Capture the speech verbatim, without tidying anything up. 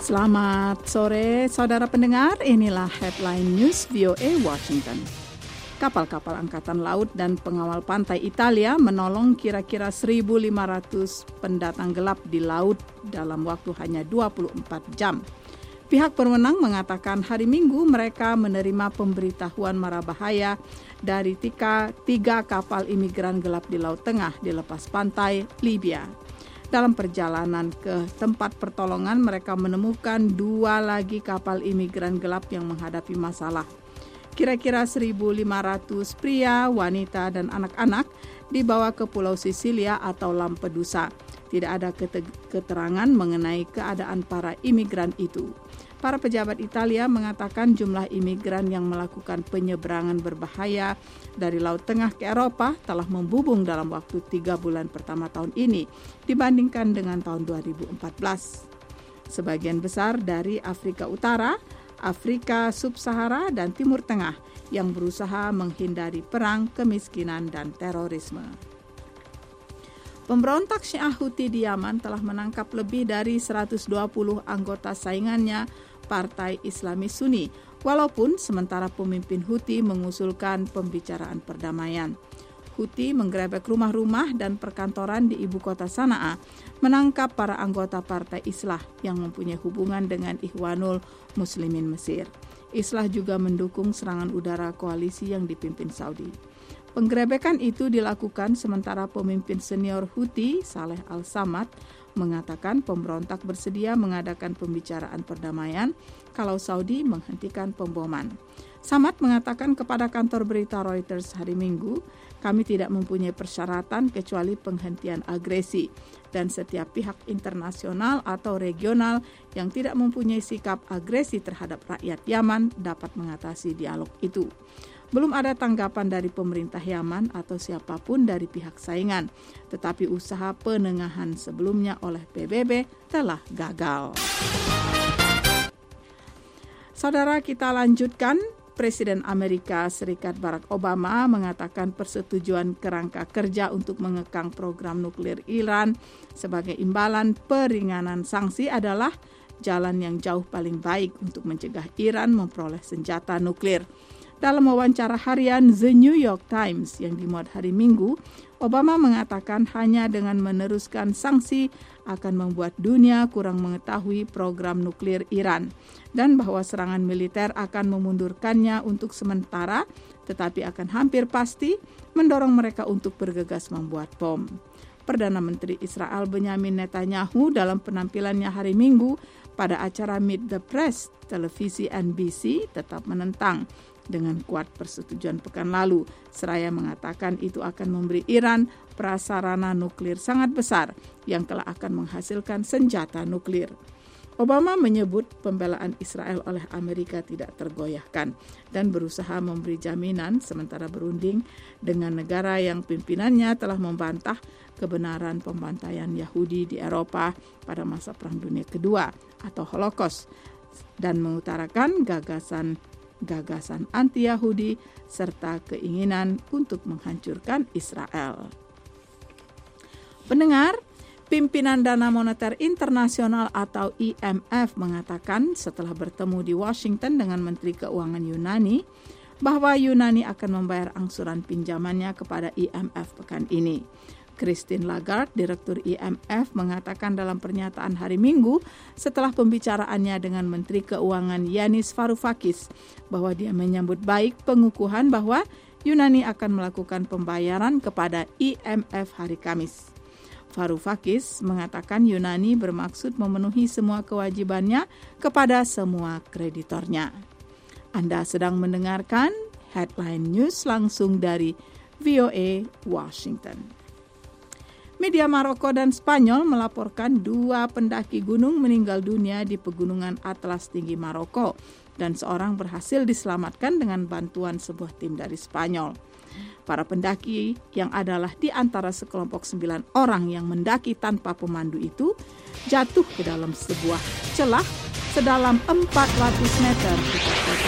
Selamat sore, saudara pendengar. Inilah headline news V O A Washington. Kapal-kapal angkatan laut dan pengawal pantai Italia menolong kira-kira seribu lima ratus pendatang gelap di laut dalam waktu hanya dua puluh empat jam. Pihak berwenang mengatakan hari Minggu mereka menerima pemberitahuan mara bahaya dari tiga, tiga kapal imigran gelap di Laut Tengah di lepas pantai Libya. Dalam perjalanan ke tempat pertolongan, mereka menemukan dua lagi kapal imigran gelap yang menghadapi masalah. Kira-kira seribu lima ratus pria, wanita, dan anak-anak dibawa ke Pulau Sisilia atau Lampedusa. Tidak ada keterangan mengenai keadaan para imigran itu. Para pejabat Italia mengatakan jumlah imigran yang melakukan penyeberangan berbahaya dari Laut Tengah ke Eropa telah membubung dalam waktu tiga bulan pertama tahun ini dibandingkan dengan tahun dua ribu empat belas. Sebagian besar dari Afrika Utara, Afrika Sub-Sahara, dan Timur Tengah yang berusaha menghindari perang, kemiskinan, dan terorisme. Pemberontak Syiah Houthi di Yaman telah menangkap lebih dari seratus dua puluh anggota saingannya Partai Islamis Sunni, walaupun sementara pemimpin Houthi mengusulkan pembicaraan perdamaian. Houthi menggerebek rumah-rumah dan perkantoran di ibu kota Sanaa, menangkap para anggota Partai Islah yang mempunyai hubungan dengan Ikhwanul Muslimin Mesir. Islah juga mendukung serangan udara koalisi yang dipimpin Saudi. Penggerebekan itu dilakukan sementara pemimpin senior Houthi, Saleh Al-Samad, mengatakan pemberontak bersedia mengadakan pembicaraan perdamaian kalau Saudi menghentikan pemboman. Samad mengatakan kepada kantor berita Reuters hari Minggu, kami tidak mempunyai persyaratan kecuali penghentian agresi dan setiap pihak internasional atau regional yang tidak mempunyai sikap agresi terhadap rakyat Yaman dapat mengatasi dialog itu. Belum ada tanggapan dari pemerintah Yaman atau siapapun dari pihak saingan, tetapi usaha penengahan sebelumnya oleh P B B telah gagal. Saudara, kita lanjutkan. Presiden Amerika Serikat Barack Obama mengatakan persetujuan kerangka kerja untuk mengekang program nuklir Iran sebagai imbalan peringanan sanksi adalah jalan yang jauh paling baik untuk mencegah Iran memperoleh senjata nuklir. Dalam wawancara harian The New York Times yang dimuat hari Minggu, Obama mengatakan hanya dengan meneruskan sanksi akan membuat dunia kurang mengetahui program nuklir Iran dan bahwa serangan militer akan memundurkannya untuk sementara, tetapi akan hampir pasti mendorong mereka untuk bergegas membuat bom. Perdana Menteri Israel Benyamin Netanyahu dalam penampilannya hari Minggu pada acara Meet the Press televisi N B C tetap menentang dengan kuat persetujuan pekan lalu, seraya mengatakan itu akan memberi Iran prasarana nuklir sangat besar yang kelak akan menghasilkan senjata nuklir. Obama menyebut pembelaan Israel oleh Amerika tidak tergoyahkan dan berusaha memberi jaminan sementara berunding dengan negara yang pimpinannya telah membantah kebenaran pembantaian Yahudi di Eropa pada masa Perang Dunia Kedua atau Holocaust dan mengutarakan gagasan gagasan anti-Yahudi serta keinginan untuk menghancurkan Israel. Pendengar, pimpinan Dana Moneter Internasional atau I M F mengatakan setelah bertemu di Washington dengan Menteri Keuangan Yunani bahwa Yunani akan membayar angsuran pinjamannya kepada I M F pekan ini. Christine Lagarde, Direktur I M F, mengatakan dalam pernyataan hari Minggu setelah pembicaraannya dengan Menteri Keuangan Yanis Varoufakis bahwa dia menyambut baik pengukuhan bahwa Yunani akan melakukan pembayaran kepada I M F hari Kamis. Varoufakis mengatakan Yunani bermaksud memenuhi semua kewajibannya kepada semua kreditornya. Anda sedang mendengarkan Headline News langsung dari V O A Washington. Media Maroko dan Spanyol melaporkan dua pendaki gunung meninggal dunia di pegunungan Atlas tinggi Maroko dan seorang berhasil diselamatkan dengan bantuan sebuah tim dari Spanyol. Para pendaki yang adalah di antara sekelompok sembilan orang yang mendaki tanpa pemandu itu jatuh ke dalam sebuah celah sedalam empat ratus meter di